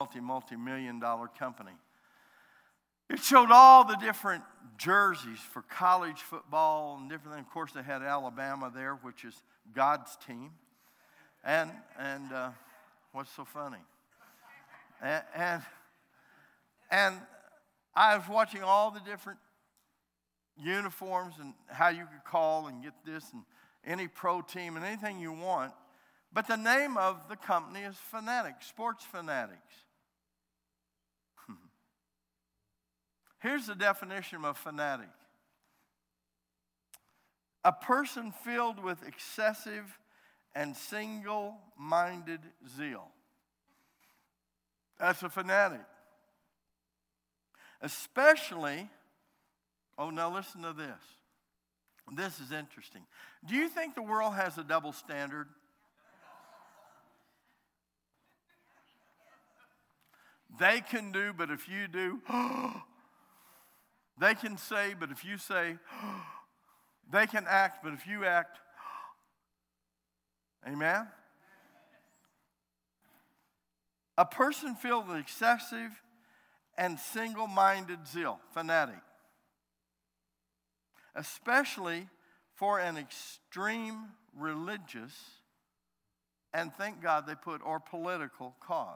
multi-million dollar company. It showed all the different jerseys for college football and different things. Of course, they had Alabama there, which is God's team. And what's so funny? And I was watching all the different uniforms and how you could call and get this and any pro team and anything you want. But the name of the company is Fanatics, Sports Fanatics. Here's the definition of fanatic. A person filled with excessive and single-minded zeal. That's a fanatic. Especially, now listen to this. This is interesting. Do you think the world has a double standard? They can do, but if you do, they can say, but if you say, they can act, but if you act, amen? A person filled with excessive and single-minded zeal, fanatic, especially for an extreme religious, and thank God they put, or political cause.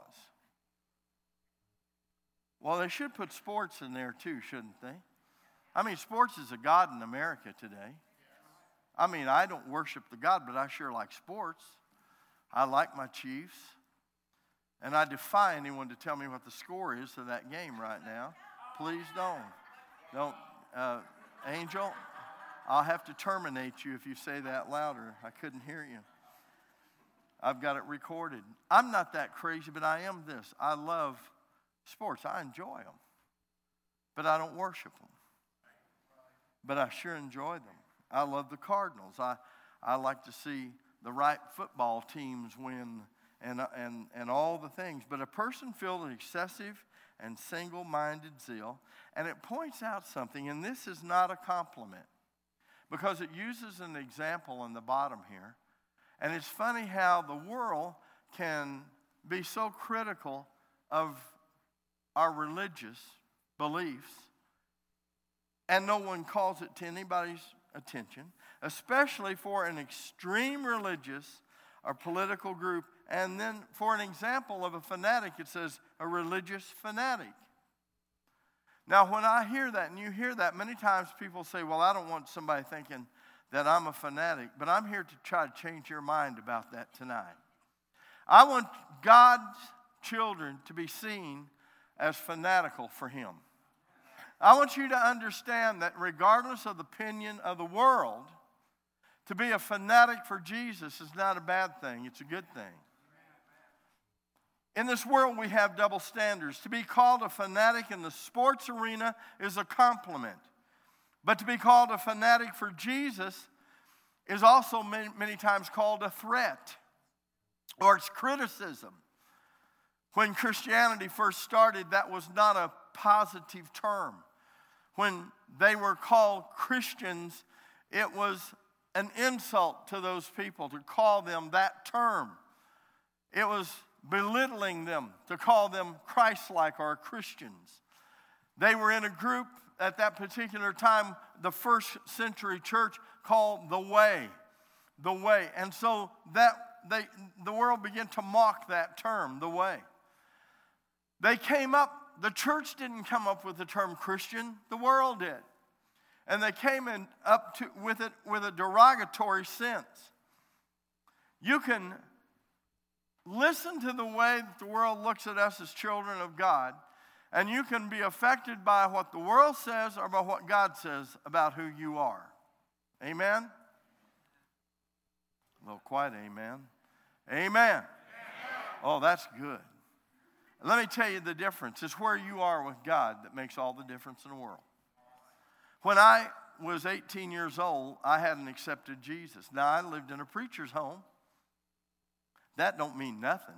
Well, they should put sports in there too, shouldn't they? I mean, sports is a god in America today. I mean, I don't worship the God, but I sure like sports. I like my Chiefs. And I defy anyone to tell me what the score is of that game right now. Please don't. Angel, I'll have to terminate you if you say that louder. I couldn't hear you. I've got it recorded. I'm not that crazy, but I am this. I love sports. I enjoy them. But I don't worship them. But I sure enjoy them. I love the Cardinals. I like to see the right football teams win and all the things. But a person filled with excessive and single-minded zeal, and it points out something, and this is not a compliment, because it uses an example on the bottom here. And it's funny how the world can be so critical of our religious beliefs, and no one calls it to anybody's attention, especially for an extreme religious or political group. And then for an example of a fanatic, it says a religious fanatic. Now, when I hear that, and you hear that, many times people say, well, I don't want somebody thinking that I'm a fanatic, but I'm here to try to change your mind about that tonight. I want God's children to be seen as fanatical for Him. I want you to understand that regardless of the opinion of the world, to be a fanatic for Jesus is not a bad thing. It's a good thing. In this world, we have double standards. To be called a fanatic in the sports arena is a compliment. But to be called a fanatic for Jesus is also many times called a threat, or it's criticism. When Christianity first started, that was not a positive term. When they were called Christians, it was an insult to those people to call them that term. It was belittling them to call them Christ-like or Christians. They were in a group at that particular time, the first century church, called the Way. The Way. And so the world began to mock that term, the Way. The church didn't come up with the term Christian, the world did. And they came with it with a derogatory sense. You can listen to the way that the world looks at us as children of God, and you can be affected by what the world says or by what God says about who you are. Amen? A little quiet, amen. Amen. Oh, that's good. Let me tell you the difference. It's where you are with God that makes all the difference in the world. When I was 18 years old, I hadn't accepted Jesus. Now, I lived in a preacher's home. That don't mean nothing.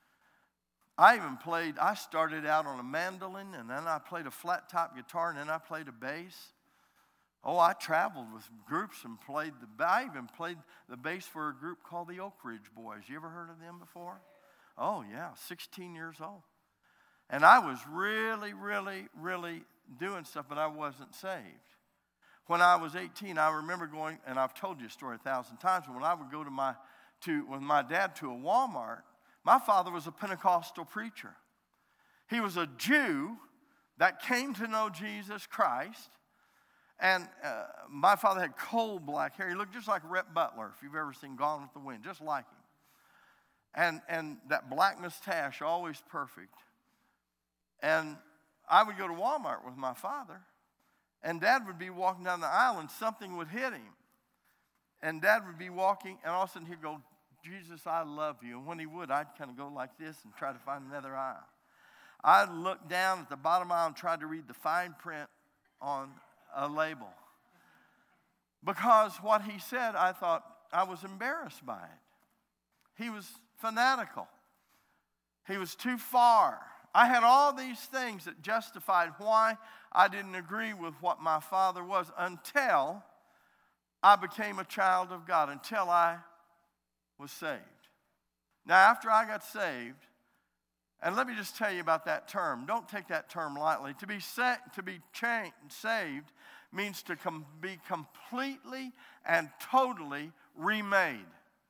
I started out on a mandolin, and then I played a flat top guitar, and then I played a bass. Oh, I traveled with groups and I even played the bass for a group called the Oak Ridge Boys. You ever heard of them before? Oh, yeah, 16 years old. And I was really, really, really doing stuff, but I wasn't saved. When I was 18, I remember going, and I've told you a story 1,000 times, but when I would go with my dad to a Walmart, my father was a Pentecostal preacher. He was a Jew that came to know Jesus Christ. And my father had coal black hair. He looked just like Rhett Butler, if you've ever seen Gone with the Wind, just like him. And that black mustache, always perfect. And I would go to Walmart with my father, and Dad would be walking down the aisle, and something would hit him. And Dad would be walking, and all of a sudden he'd go, Jesus, I love you. And when he would, I'd kind of go like this and try to find another aisle. I'd look down at the bottom aisle and try to read the fine print on a label. Because what he said, I thought I was embarrassed by it. He was fanatical. He was too far. I had all these things that justified why I didn't agree with what my father was until I became a child of God, until I was saved. Now, after I got saved, and let me just tell you about that term. Don't take that term lightly. To be saved means to be completely and totally remade.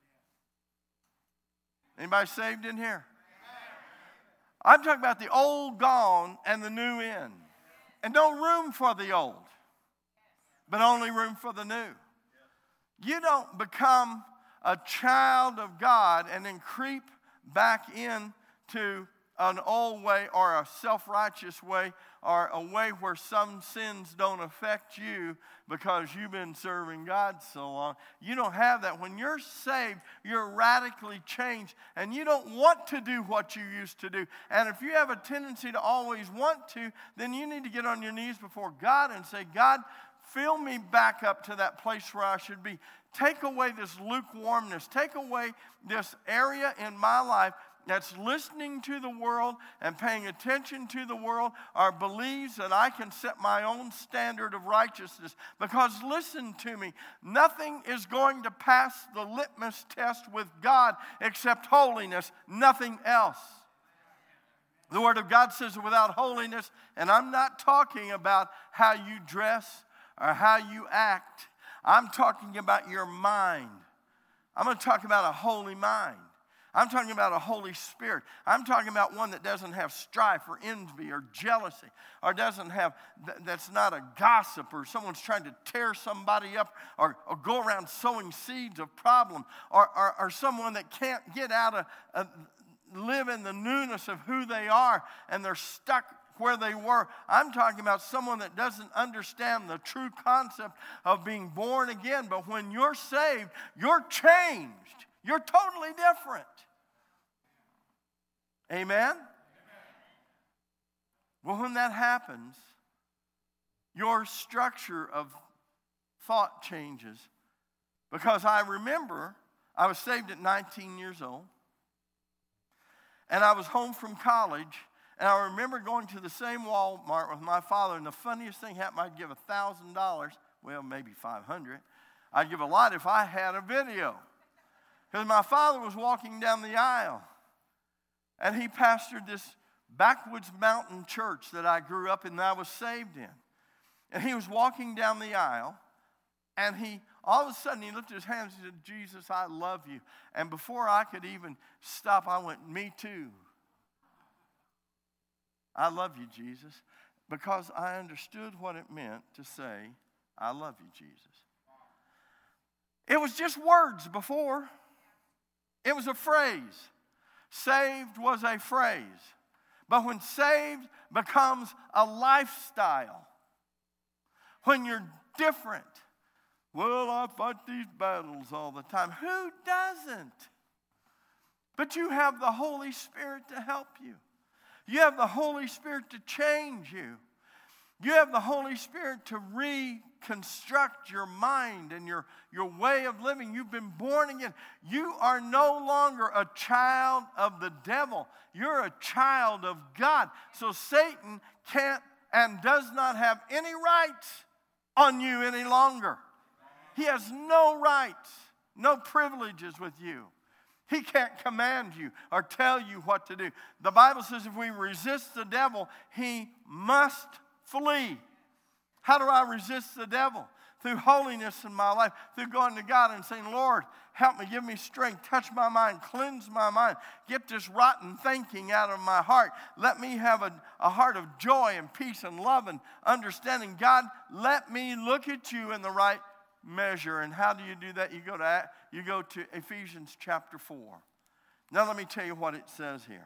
Anybody saved in here? I'm talking about the old gone and the new in. And no room for the old, but only room for the new. You don't become a child of God and then creep back into an old way or a self-righteous way or a way where some sins don't affect you because you've been serving God so long. You don't have that. When you're saved, you're radically changed, and you don't want to do what you used to do. And if you have a tendency to always want to, then you need to get on your knees before God and say, God, fill me back up to that place where I should be. Take away this lukewarmness. Take away this area in my life that's listening to the world and paying attention to the world, or believes that I can set my own standard of righteousness. Because listen to me, nothing is going to pass the litmus test with God except holiness, nothing else. The Word of God says without holiness, and I'm not talking about how you dress or how you act. I'm talking about your mind. I'm going to talk about a holy mind. I'm talking about a Holy Spirit. I'm talking about one that doesn't have strife or envy or jealousy, or that's not a gossip, or someone's trying to tear somebody up, or go around sowing seeds of problem, or someone that can't get out of live in the newness of who they are, and they're stuck where they were. I'm talking about someone that doesn't understand the true concept of being born again. But when you're saved, you're changed. You're totally different. Amen? Well, when that happens, your structure of thought changes. Because I remember I was saved at 19 years old. And I was home from college. And I remember going to the same Walmart with my father. And the funniest thing happened, I'd give $1,000. Well, maybe $500. I'd give a lot if I had a video. Because my father was walking down the aisle, and he pastored this backwoods mountain church that I grew up in and I was saved in. And he was walking down the aisle, and all of a sudden he lifted his hands and said, Jesus, I love you. And before I could even stop, I went, me too. I love you, Jesus, because I understood what it meant to say, I love you, Jesus. It was just words before. It was a phrase. Saved was a phrase. But when saved becomes a lifestyle, when you're different, well, I fight these battles all the time. Who doesn't? But you have the Holy Spirit to help you. You have the Holy Spirit to change you. You have the Holy Spirit to reconstruct your mind and your way of living. You've been born again. You are no longer a child of the devil. You're a child of God. So Satan can't and does not have any rights on you any longer. He has no rights, no privileges with you. He can't command you or tell you what to do. The Bible says if we resist the devil, he must flee. How do I resist the devil? Through holiness in my life, through going to God and saying, Lord, help me, give me strength, touch my mind, cleanse my mind, get this rotten thinking out of my heart. Let me have a heart of joy and peace and love and understanding. God, let me look at you in the right measure. And how do you do that? You go to Ephesians chapter 4. Now let me tell you what it says here.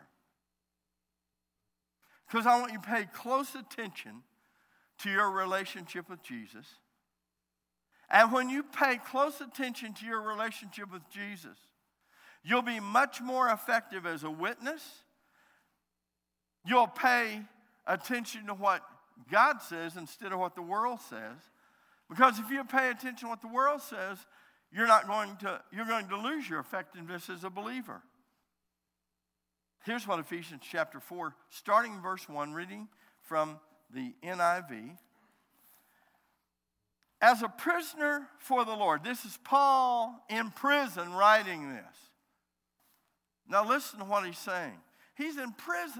Because I want you to pay close attention to your relationship with Jesus. And when you pay close attention to your relationship with Jesus, you'll be much more effective as a witness. You'll pay attention to what God says instead of what the world says. Because if you pay attention to what the world says, you're going to lose your effectiveness as a believer. Here's what Ephesians chapter 4, starting in verse 1, reading from the NIV. As a prisoner for the Lord. This is Paul in prison writing this. Now listen to what he's saying. He's in prison.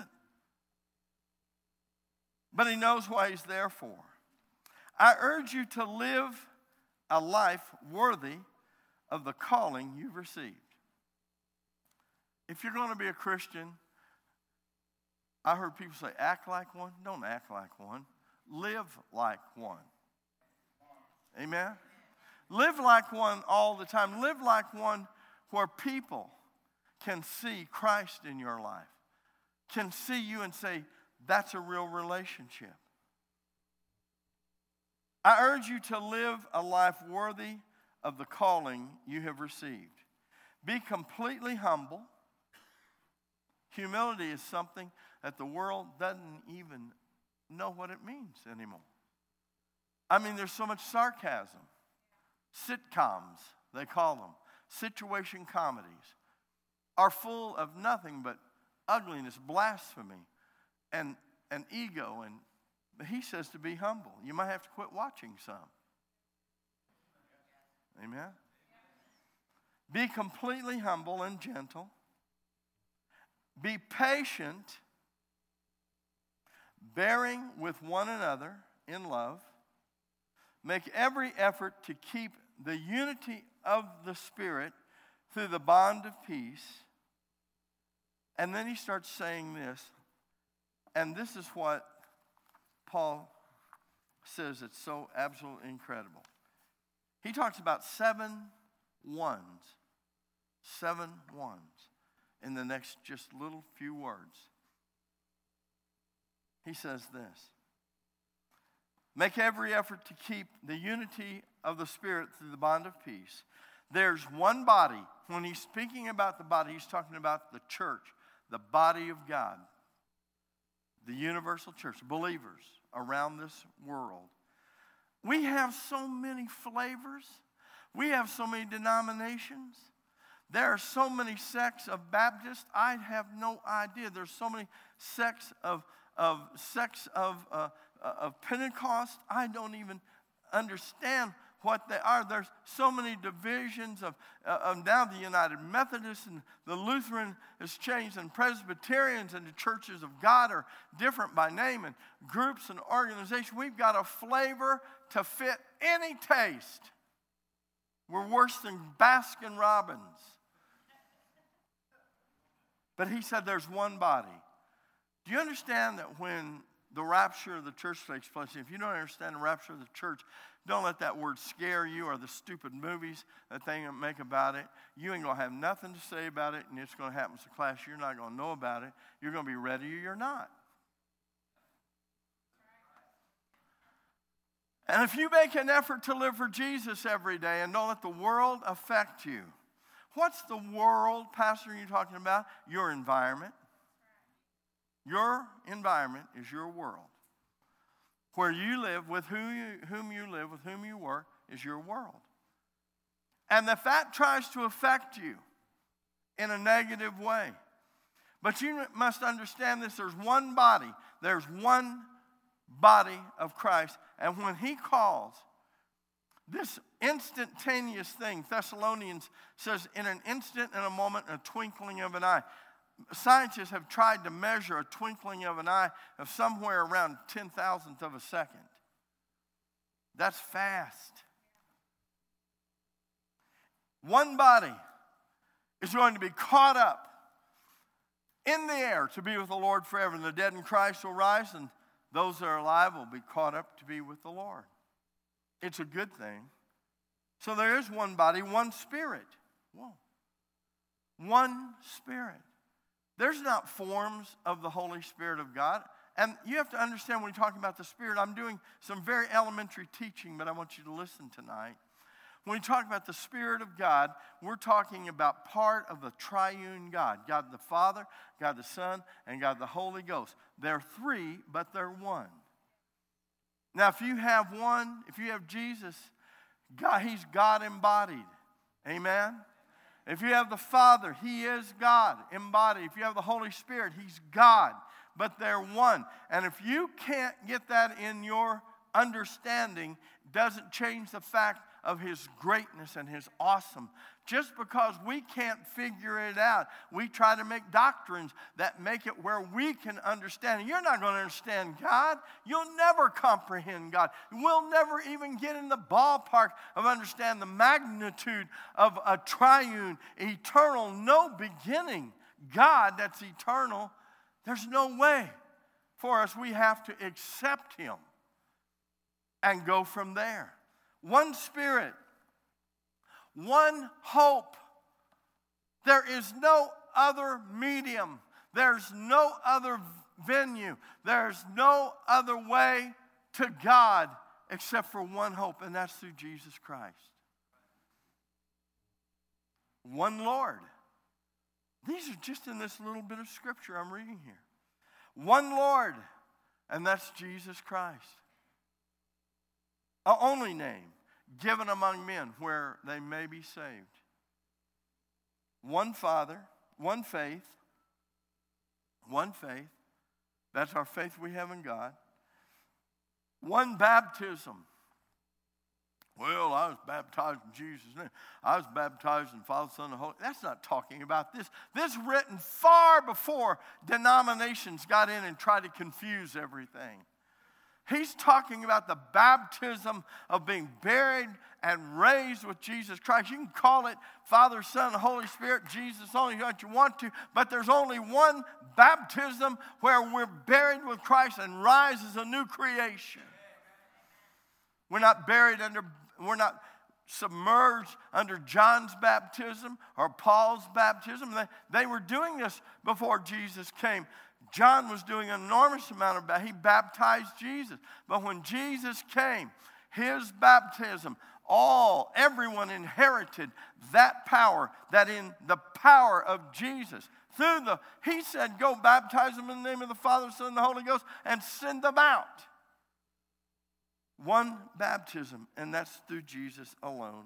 But he knows what he's there for. I urge you to live a life worthy of the calling you've received. If you're going to be a Christian, I heard people say, act like one. Don't act like one. Live like one. Amen? Live like one all the time. Live like one where people can see Christ in your life, can see you and say, that's a real relationship. I urge you to live a life worthy of the calling you have received. Be completely humble. Humility is something that the world doesn't even know what it means anymore. I mean, there's so much sarcasm. Sitcoms, they call them, situation comedies, are full of nothing but ugliness, blasphemy, and ego. And he says to be humble. You might have to quit watching some. Amen? Be completely humble and gentle. Be patient, bearing with one another in love. Make every effort to keep the unity of the Spirit through the bond of peace. And then he starts saying this, and this is what Paul says it's so absolutely incredible. He talks about 7 ones. 7 ones in the next just little few words. He says this. Make every effort to keep the unity of the Spirit through the bond of peace. There's one body. When he's speaking about the body, he's talking about the church, the body of God, the universal church, believers around this world. We have so many flavors. We have so many denominations. There are so many sects of Baptists. I have no idea. There's so many sects of Pentecost. I don't even understand what they are. There's so many divisions of now the United Methodists and the Lutheran has changed, and Presbyterians and the churches of God are different by name, and groups and organizations. We've got a flavor to fit any taste. We're worse than Baskin Robbins. But he said there's one body. Do you understand that when the rapture of the church takes place, if you don't understand the rapture of the church, don't let that word scare you or the stupid movies that they make about it. You ain't going to have nothing to say about it, and it's going to happen to class. You're not going to know about it. You're going to be ready or you're not. And if you make an effort to live for Jesus every day and don't let the world affect you, what's the world, Pastor, you're talking about? Your environment. Your environment is your world. Where you live, with whom you live, with whom you work, is your world. And if that tries to affect you in a negative way, but you must understand this, there's one body. There's one body of Christ. And when he calls, This instantaneous thing, Thessalonians says, in an instant, in a moment, a twinkling of an eye. Scientists have tried to measure a twinkling of an eye of somewhere around 10,000th of a second. That's fast. One body is going to be caught up in the air to be with the Lord forever. And the dead in Christ will rise, and those that are alive will be caught up to be with the Lord. It's a good thing. So there is one body, one spirit. Whoa. One spirit. There's not forms of the Holy Spirit of God. And you have to understand when we're talking about the Spirit, I'm doing some very elementary teaching, but I want you to listen tonight. When we talk about the Spirit of God, we're talking about part of the triune God. God the Father, God the Son, and God the Holy Ghost. They're three, but they're one. Now, if you have one, if you have Jesus, God, He's God embodied. Amen? If you have the Father, He is God embodied. If you have the Holy Spirit, He's God, but they're one. And if you can't get that in your understanding, doesn't change the fact of His greatness and His awesome. Just because we can't figure it out, we try to make doctrines that make it where we can understand. And you're not going to understand God. You'll never comprehend God. We'll never even get in the ballpark of understand the magnitude of a triune, eternal, no beginning God that's eternal. There's no way for us. We have to accept Him and go from there. One Spirit, one hope. There is no other medium. There's no other venue. There's no other way to God except for one hope, and that's through Jesus Christ. One Lord. These are just in this little bit of scripture I'm reading here. One Lord, and that's Jesus Christ. Our only name given among men where they may be saved. One Father, one faith. One faith. That's our faith we have in God. One baptism. Well, I was baptized in Jesus' name. I was baptized in Father, Son, and Holy. That's not talking about this. This is written far before denominations got in and tried to confuse everything. He's talking about the baptism of being buried and raised with Jesus Christ. You can call it Father, Son, and Holy Spirit, Jesus, only what you want to, but there's only one baptism where we're buried with Christ and rise as a new creation. We're not submerged under John's baptism or Paul's baptism. They were doing this before Jesus came. John was doing an enormous amount of baptism. He baptized Jesus. But when Jesus came, his baptism, everyone inherited that power, that in the power of Jesus. He said, go baptize them in the name of the Father, Son, and the Holy Ghost, and send them out. One baptism, and that's through Jesus alone.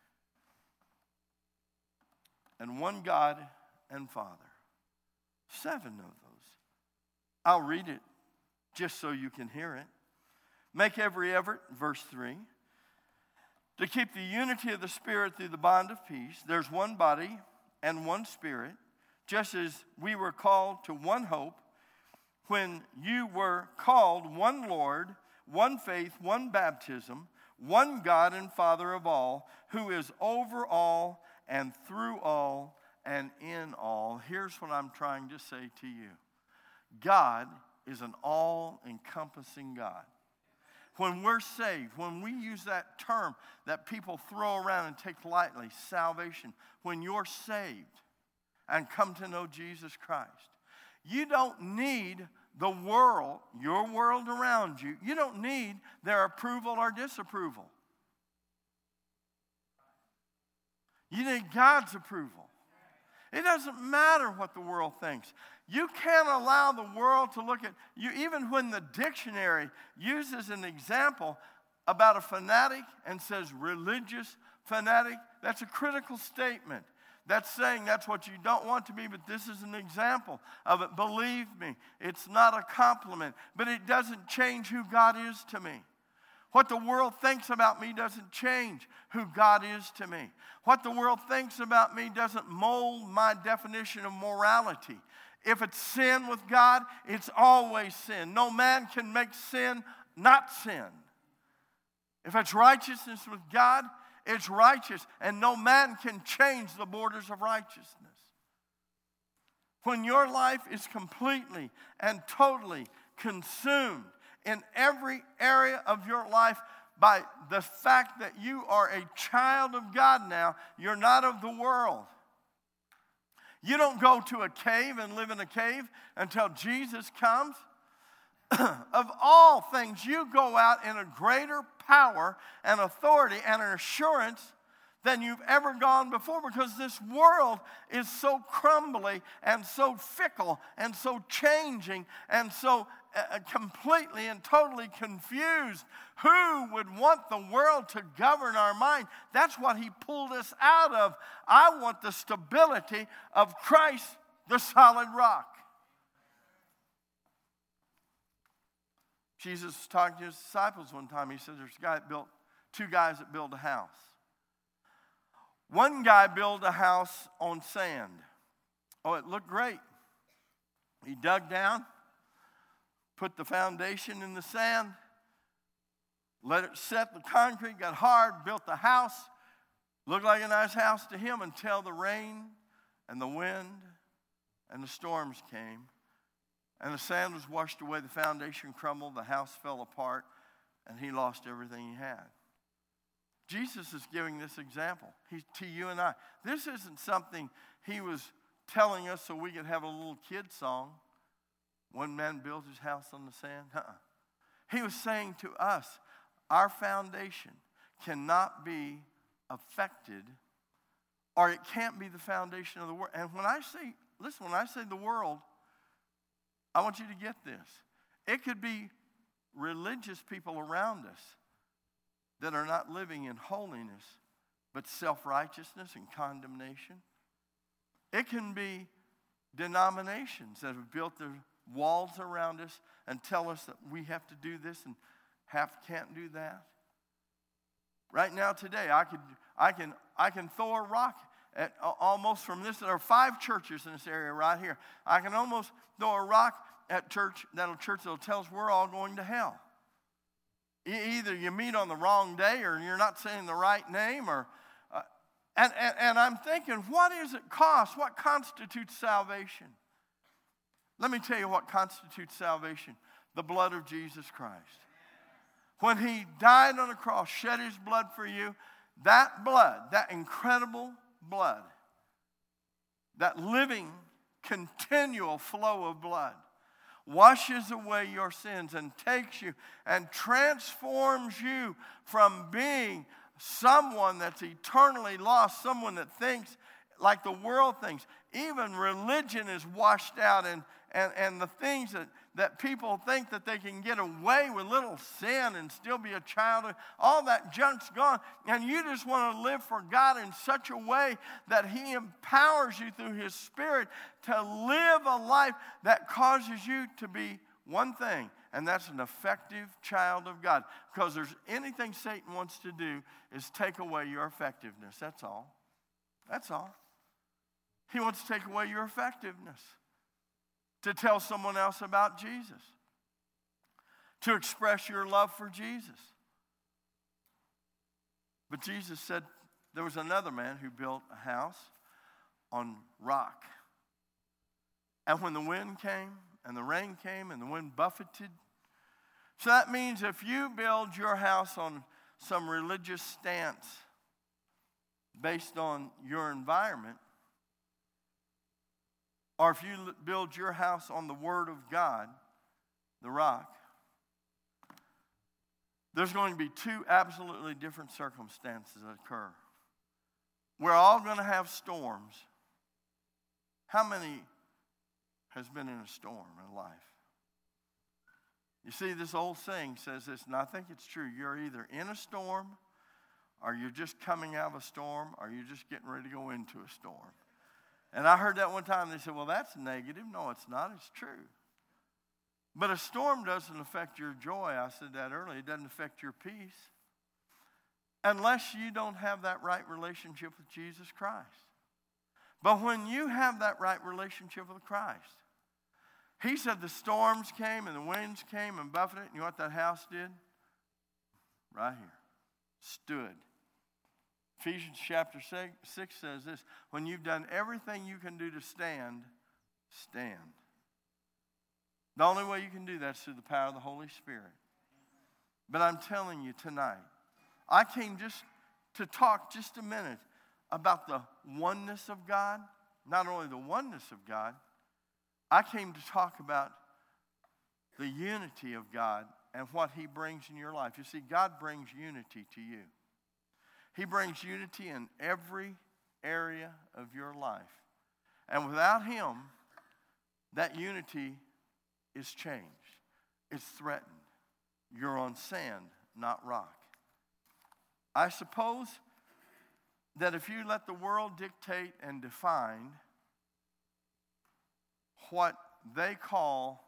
And one God and Father. 7 of those. I'll read it just so you can hear it. Make every effort, verse 3, to keep the unity of the Spirit through the bond of peace. There's one body and one Spirit, just as we were called to one hope when you were called, one Lord, one faith, one baptism, one God and Father of all, who is over all and through all and in all. Here's what I'm trying to say to you. God is an all-encompassing God. When we're saved, when we use that term that people throw around and take lightly, salvation, when you're saved and come to know Jesus Christ, you don't need the world, your world around you, you don't need their approval or disapproval. You need God's approval. It doesn't matter what the world thinks. You can't allow the world to look at you, even when the dictionary uses an example about a fanatic and says religious fanatic. That's a critical statement. That's saying that's what you don't want to be, but this is an example of it. Believe me, it's not a compliment, but it doesn't change who God is to me. What the world thinks about me doesn't change who God is to me. What the world thinks about me doesn't mold my definition of morality. If it's sin with God, it's always sin. No man can make sin not sin. If it's righteousness with God, it's righteous, and no man can change the borders of righteousness. When your life is completely and totally consumed in every area of your life by the fact that you are a child of God now, you're not of the world. You don't go to a cave and live in a cave until Jesus comes. Of all things, you go out in a greater power and authority and an assurance than you've ever gone before, because this world is so crumbly and so fickle and so changing and so completely and totally confused. Who would want the world to govern our mind? That's what he pulled us out of. I want the stability of Christ, the solid rock. Jesus was talking to his disciples one time. He said there's two guys that built a house. One guy built a house on sand. Oh, it looked great. He dug down, put the foundation in the sand, let it set, the concrete got hard, built the house. Looked like a nice house to him until the rain and the wind and the storms came. And the sand was washed away, the foundation crumbled, the house fell apart, and he lost everything he had. Jesus is giving this example to you and I. This isn't something he was telling us so we could have a little kid song. One man built his house on the sand. He was saying to us, our foundation cannot be affected, or it can't be the foundation of the world. And when I say the world, I want you to get this. It could be religious people around us that are not living in holiness, but self-righteousness and condemnation. It can be denominations that have built their walls around us and tell us that we have to do this and can't do that. Right now, today, I can throw a rock at almost from this. There are 5 churches in this area right here. I can almost throw a rock at church that'll tell us we're all going to hell. Either you meet on the wrong day, or you're not saying the right name, or and I'm thinking, what does it cost? What constitutes salvation? Let me tell you what constitutes salvation: the blood of Jesus Christ. When he died on the cross, shed his blood for you, that blood, that incredible blood, that living, continual flow of blood, washes away your sins and takes you and transforms you from being someone that's eternally lost, someone that thinks like the world thinks. Even religion is washed out, and the things that people think that they can get away with little sin and still be a child of, all that junk's gone. And you just want to live for God in such a way that he empowers you through his Spirit to live a life that causes you to be one thing, and that's an effective child of God. Because there's anything Satan wants to do is take away your effectiveness. That's all. That's all. He wants to take away your effectiveness. To tell someone else about Jesus. To express your love for Jesus. But Jesus said there was another man who built a house on rock. And when the wind came, and the rain came, and the wind buffeted. So that means if you build your house on some religious stance based on your environment, or if you build your house on the Word of God, the rock, there's going to be 2 absolutely different circumstances that occur. We're all going to have storms. How many has been in a storm in life? You see, this old saying says this, and I think it's true. You're either in a storm, or you're just coming out of a storm, or you're just getting ready to go into a storm. And I heard that one time. They said, well, that's negative. No, it's not. It's true. But a storm doesn't affect your joy. I said that earlier. It doesn't affect your peace unless you don't have that right relationship with Jesus Christ. But when you have that right relationship with Christ, he said the storms came and the winds came and buffeted it. And you know what that house did? Right here. Stood. Ephesians chapter 6 says this, when you've done everything you can do to stand, stand. The only way you can do that is through the power of the Holy Spirit. But I'm telling you tonight, I came just to talk just a minute about the oneness of God. Not only the oneness of God, I came to talk about the unity of God and what he brings in your life. You see, God brings unity to you. He brings unity in every area of your life. And without him, that unity is changed. It's threatened. You're on sand, not rock. I suppose that if you let the world dictate and define what they call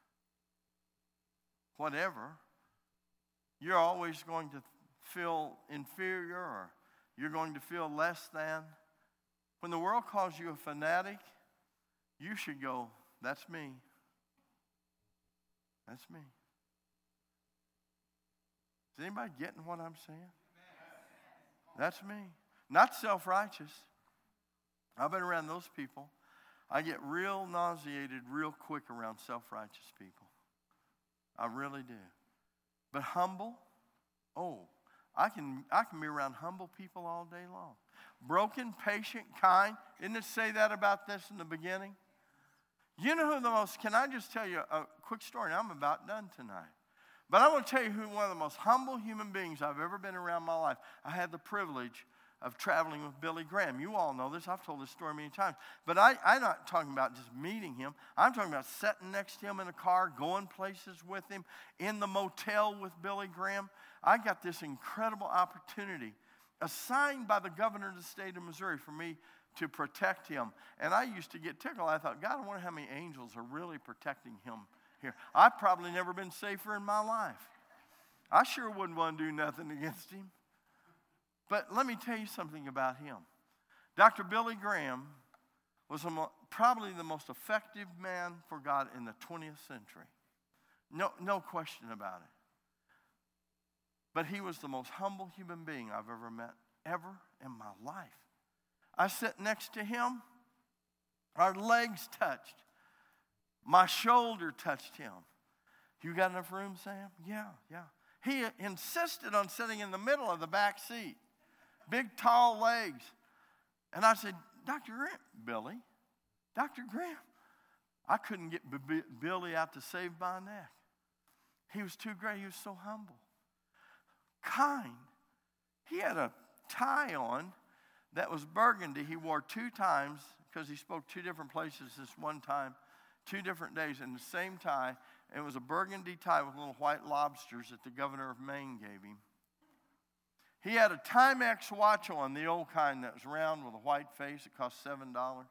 whatever, you're always going to feel inferior or you're going to feel less than. When the world calls you a fanatic, you should go, that's me. That's me. Is anybody getting what I'm saying? That's me. Not self-righteous. I've been around those people. I get real nauseated real quick around self-righteous people. I really do. But humble, I can be around humble people all day long. Broken, patient, kind. Didn't it say that about this in the beginning? You know who the most, can I just tell you a quick story? I'm about done tonight. But I want to tell you who one of the most humble human beings I've ever been around in my life. I had the privilege of traveling with Billy Graham. You all know this. I've told this story many times. But I'm not talking about just meeting him. I'm talking about sitting next to him in a car, going places with him, in the motel with Billy Graham. I got this incredible opportunity assigned by the governor of the state of Missouri for me to protect him. And I used to get tickled. I thought, God, I wonder how many angels are really protecting him here. I've probably never been safer in my life. I sure wouldn't want to do nothing against him. But let me tell you something about him. Dr. Billy Graham was probably the most effective man for God in the 20th century. No question about it. But he was the most humble human being I've ever met, ever in my life. I sat next to him. Our legs touched. My shoulder touched him. You got enough room, Sam? Yeah. He insisted on sitting in the middle of the back seat. Big, tall legs. And I said, Dr. Graham. I couldn't get Billy out to save my neck. He was too great. He was so humble. Kind. He had a tie on that was burgundy. He wore 2 times because he spoke 2 different places this one time, 2 different days in the same tie. And it was a burgundy tie with little white lobsters that the governor of Maine gave him. He had a Timex watch on, the old kind that was round with a white face. It cost $7.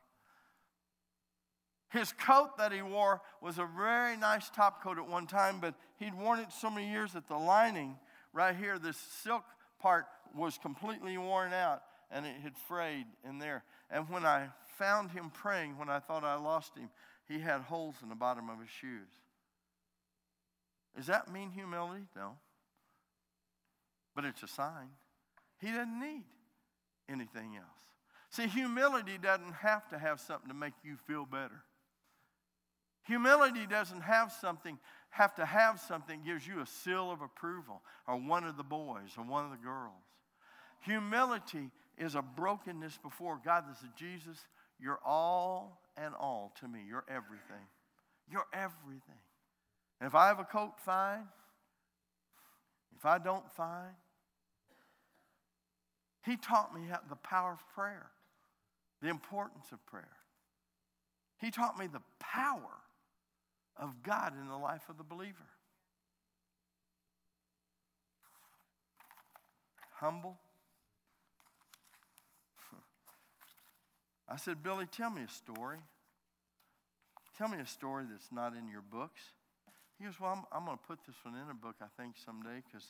His coat that he wore was a very nice top coat at one time, but he'd worn it so many years that the lining right here, this silk part, was completely worn out, and it had frayed in there. And when I found him praying, when I thought I lost him, he had holes in the bottom of his shoes. Does that mean humility? No. But it's a sign. He doesn't need anything else. See, humility doesn't have to have something to make you feel better. Humility doesn't have something that gives you a seal of approval, or one of the boys or one of the girls. Humility is a brokenness before God that says, Jesus, you're all and all to me. You're everything. You're everything. And if I have a coat, fine. If I don't, fine. He taught me the power of prayer, the importance of prayer. He taught me the power of God in the life of the believer. Humble. I said, Billy, tell me a story. Tell me a story that's not in your books. He goes, well, I'm going to put this one in a book, I think, someday, because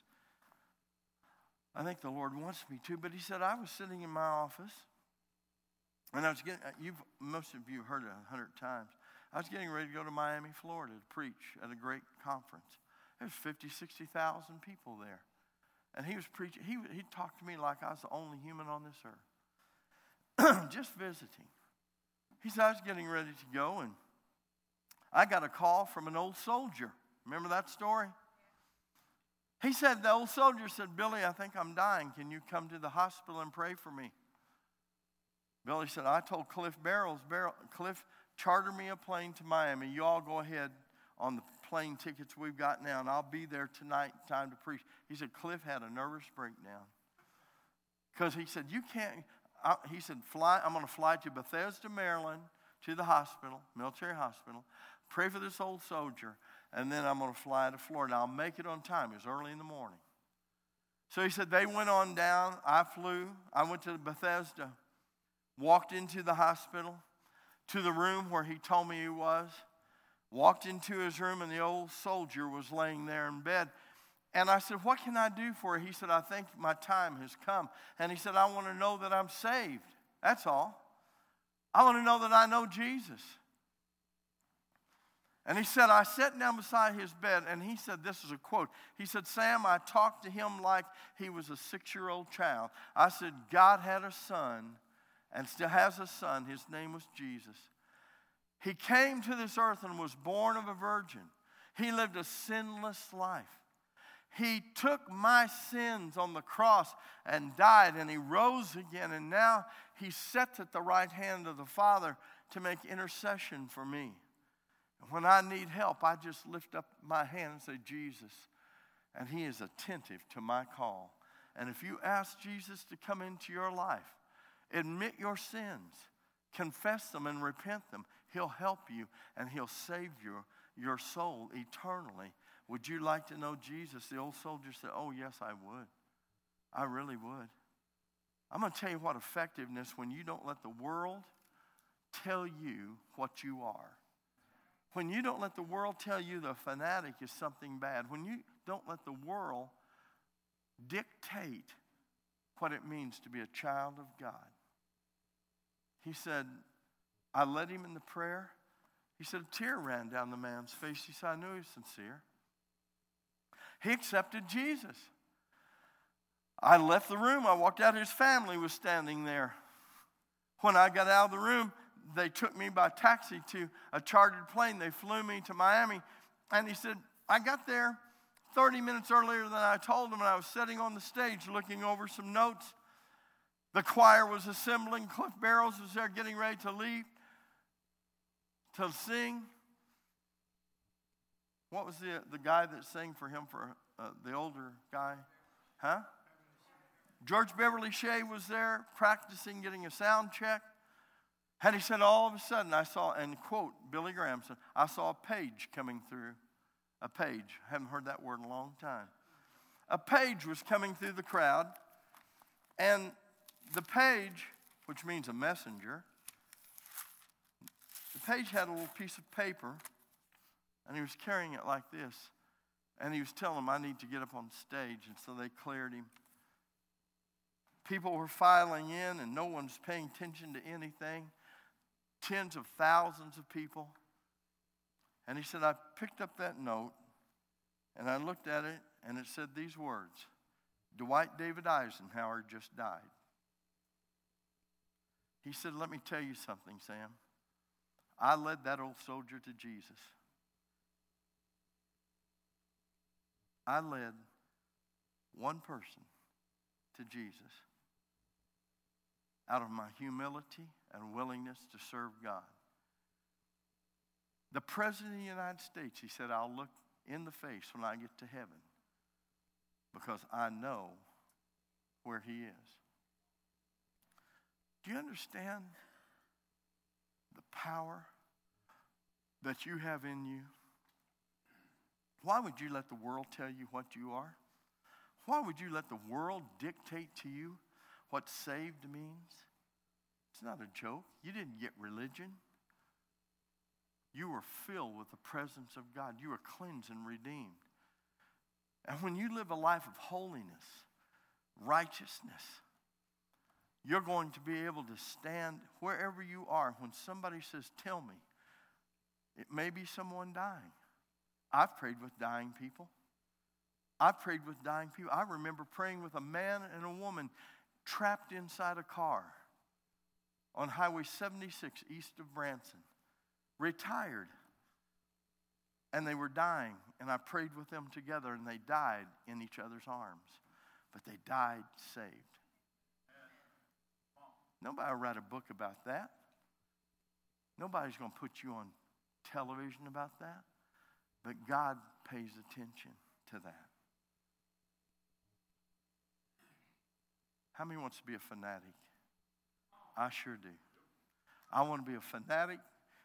I think the Lord wants me to. But he said, I was sitting in my office, and I was getting, most of you have heard it 100 times. I was getting ready to go to Miami, Florida to preach at a great conference. There was 50, 60,000 people there. And he was preaching. He talked to me like I was the only human on this earth. Just visiting. He said, I was getting ready to go, and I got a call from an old soldier. Remember that story? He said, the old soldier said, Billy, I think I'm dying. Can you come to the hospital and pray for me? Billy said, I told Cliff Barrows, Cliff, charter me a plane to Miami. You all go ahead on the plane tickets we've got now, and I'll be there tonight, time to preach. He said, Cliff had a nervous breakdown. Because he said, you can't, he said, I'm going to fly to Bethesda, Maryland, to the hospital, military hospital, pray for this old soldier, and then I'm going to fly to Florida. I'll make it on time. It was early in the morning. So he said, they went on down. I flew. I went to Bethesda, walked into the hospital, to the room where he told me he was, walked into his room, and the old soldier was laying there in bed. And I said, what can I do for you? He said, I think my time has come. And he said, I want to know that I'm saved. That's all. I want to know that I know Jesus. And he said, I sat down beside his bed, and he said, this is a quote. He said, Sam, I talked to him like he was a 6-year-old child. I said, God had a son and still has a son. His name was Jesus. He came to this earth and was born of a virgin. He lived a sinless life. He took my sins on the cross and died, and he rose again, and now he sits at the right hand of the Father to make intercession for me. And when I need help, I just lift up my hand and say, Jesus, and he is attentive to my call. And if you ask Jesus to come into your life, admit your sins, confess them and repent them, he'll help you and he'll save your soul eternally. Would you like to know Jesus? The old soldier said, oh, yes, I would. I really would. I'm going to tell you what effectiveness when you don't let the world tell you what you are. When you don't let the world tell you the fanatic is something bad. When you don't let the world dictate what it means to be a child of God. He said, I led him in the prayer. He said, a tear ran down the man's face. He said, I knew he was sincere. He accepted Jesus. I left the room. I walked out. His family was standing there. When I got out of the room, they took me by taxi to a chartered plane. They flew me to Miami. And he said, I got there 30 minutes earlier than I told him, and I was sitting on the stage looking over some notes. The choir was assembling. Cliff Barrows was there getting ready to leave to sing. What was the guy that sang for him, for the older guy? Huh? George Beverly Shea was there practicing, getting a sound check. And he said, all of a sudden I saw, and quote, Billy Graham said, I saw a page coming through. A page. I haven't heard that word in a long time. A page was coming through the crowd. And the page, which means a messenger, the page had a little piece of paper, and he was carrying it like this. And he was telling them, I need to get up on stage. And so they cleared him. People were filing in, and no one's paying attention to anything. Tens of thousands of people. And he said, I picked up that note, and I looked at it, and it said these words, Dwight David Eisenhower just died. He said, let me tell you something, Sam. I led that old soldier to Jesus. I led one person to Jesus out of my humility and willingness to serve God. The President of the United States, he said, I'll look in the face when I get to heaven because I know where he is. Do you understand the power that you have in you? Why would you let the world tell you what you are? Why would you let the world dictate to you what saved means? It's not a joke. You didn't get religion. You are filled with the presence of God. You are cleansed and redeemed. And when you live a life of holiness, righteousness, you're going to be able to stand wherever you are when somebody says, tell me. It may be someone dying. I've prayed with dying people. I've prayed with dying people. I remember praying with a man and a woman trapped inside a car on Highway 76 east of Branson, retired. And they were dying, and I prayed with them together, and they died in each other's arms. But they died saved. Nobody will write a book about that. Nobody's going to put you on television about that. But God pays attention to that. How many wants to be a fanatic? I sure do. I want to be a fanatic.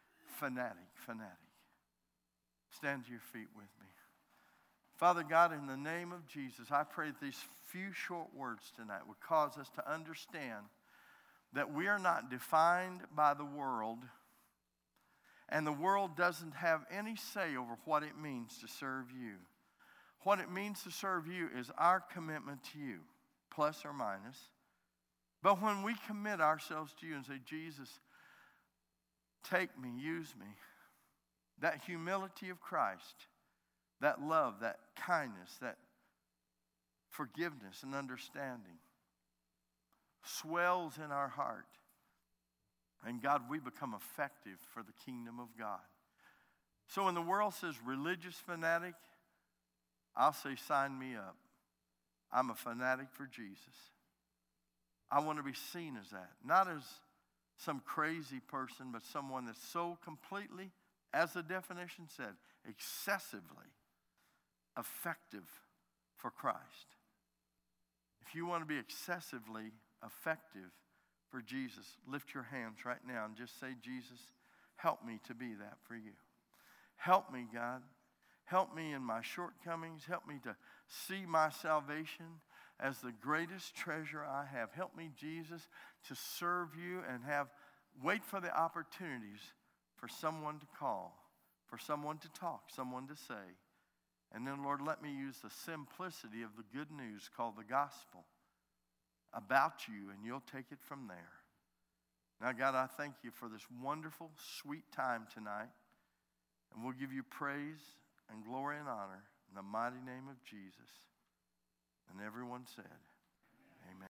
Stand to your feet with me. Father God, in the name of Jesus, I pray that these few short words tonight would cause us to understand that we are not defined by the world, and the world doesn't have any say over what it means to serve you. What it means to serve you is our commitment to you, plus or minus. But when we commit ourselves to you and say, Jesus, take me, use me, that humility of Christ, that love, that kindness, that forgiveness and understanding swells in our heart. And God, we become effective for the kingdom of God. So when the world says religious fanatic, I'll say sign me up. I'm a fanatic for Jesus. I want to be seen as that. Not as some crazy person, but someone that's so completely, as the definition said, excessively effective for Christ. If you want to be excessively effective for Jesus, lift your hands right now and just say, Jesus, help me to be that for you. Help me, God. Help me in my shortcomings. Help me to see my salvation as the greatest treasure I have. Help me, Jesus, to serve you and wait for the opportunities for someone to call, for someone to talk, someone to say. And then, Lord, let me use the simplicity of the good news called the gospel about you, and you'll take it from there. Now, God, I thank you for this wonderful, sweet time tonight. And we'll give you praise and glory and honor in the mighty name of Jesus. And everyone said,